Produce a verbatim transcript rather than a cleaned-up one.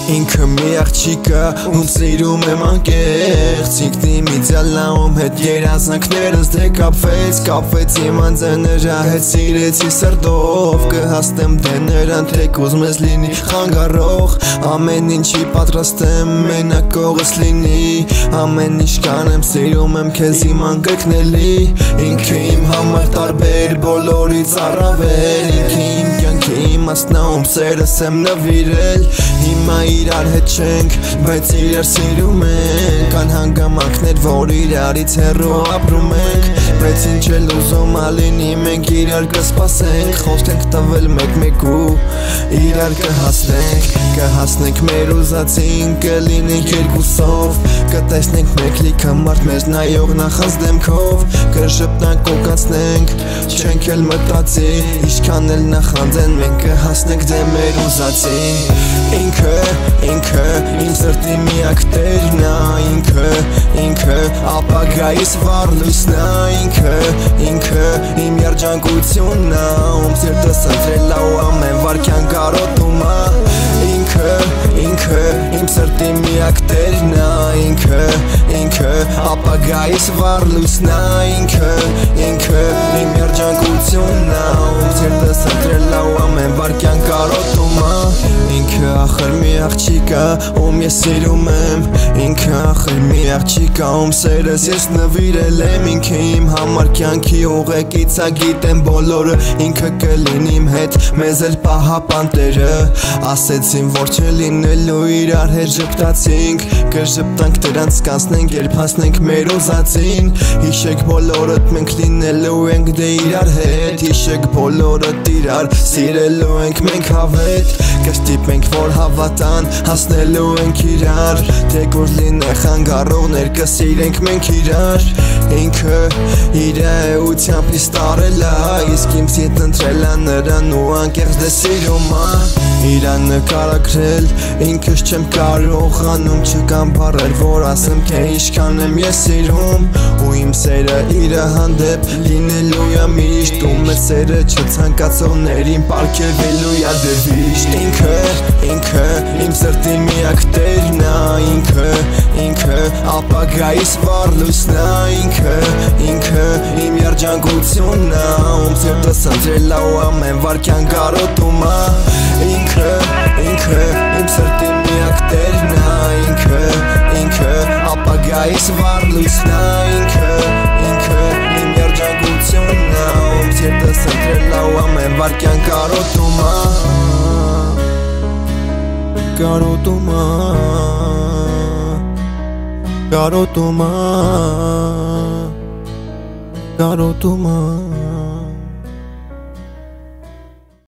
Ինքը մի աղջիկա, ում սիրում եմ անկեղծ Ինքնիմից ալաում հետ երազանքներս դե կապվեց Կապվեց իմ անձը նրա հետ սիրեցի սրտով Կհասնեմ դե նրան թեկուզ մեզ լինի խանգարող Ամեն ինչի պատրաստ եմ մենակողս լինի Ամեն ինչ կանեմ սիրում եմ քեզ իմ անկրկնելի Ինքը իմ համար տարբեր բոլորից առավել Ինքը իմ կյանքի իմաստնաում սերս եմ նվիրել Հիմա իրար հետ չենք, բայց իրար սիրում ենք Կան հանգամանքներ, որ իրարից հեռու ապրում ենք Բայց ինչ էլ ուզում ալինի մենք իրար կսպասենք Խոսք ենք տվել մեկ-մեկու, իրար կհասնենք Կհասնենք մեր ուզածին, կլինենք երկուսով Կտեսնենք մեկ լիքը մարդ մեզ նայող նախանց դեմքով Կժպտանք կոկացնենք, չենք էլ մտածի Ինչքան էլ նախանձեն մենք կհասնենք դե մեր ուզածին Ինքը, ինքը, իմ սրտի միակ տերն ա Ինքը, ինքը, ապագայիս վառ լույսն ա Ինքը, ինքը, իմ երջանկությունն ա Ում սիրտս ընտրել ա ու ամեն վարքյան կարոտում ա Ինքը, ինքը, իմ սրտի միակ տերն ա Ինքը, ինքը, ապագայիս վառ լույսն ա Ինքը, ինքը, իմ երջանկությունն ա Ում սիրտս ընտրել ա ու ամեն վարքյան կարոտում ա Ինքը ախր մի աղջիկա, ում ես սիրում եմ Ինքը ախր մի աղջիկա, ում սերս ես նվիրել եմ Ինքը իմ համար կյանքի ուղեկից ա գիտեմ բոլորը Ինքը կլինի իմ հետ, մեզ էլ պահապան Տերը Ասեցին որ չլինելու իրար հետ ժպտացինք Կժպտանք դրանց կանցնենք, երբ հասնենք մեր ուզածին Հիշեք բոլորդ մենք լինելու ենք դե իրար հետ Հիշեք բոլորդ իրար սիրելու ենք մենք հավետ Կստիպենք որ հավատան, հասնելու ենք իրար Թեկուզ լինե խանգարողներ, կսիրենք մենք իրար Ինքը իր էությամբ իս տարել ա Իսկ իմ սիտ ընտրել ա նրան ու անկեղծ դե սիրում ա Իրան նկարագրել, ինքս չեմ կարող անում Չկան բառեր, որ ասեմ թե ինչքան եմ ես սիրում Ու իմ սերը իրը հանդեպ լինելու ա միշտ Ու մեծ սերը չցանկացողներին պարգևելու ա դե վիշտ Ինքը, ինքը, իմ սրտի միակ տերն ա Ինքը, ինքը, ապագայիս վառ լույսն ա Ինքը, ինքը, իմ երջանկությունն ա Ում սիրտս ընտրել ա ու ամեն վարքյան կարոտում ա Ինքը, ինքը, իմ սրտի միակ տերն ա Ինքը, ինքը, ապագայիս վառ լույսն ա Ինքը, ինքը, իմ երջանկությունն ա Ում սիրտս ընտրել ա ու ամեն վարքյան կարոտում ա Կարոտում ա Կարոտում ա Կարոտում ա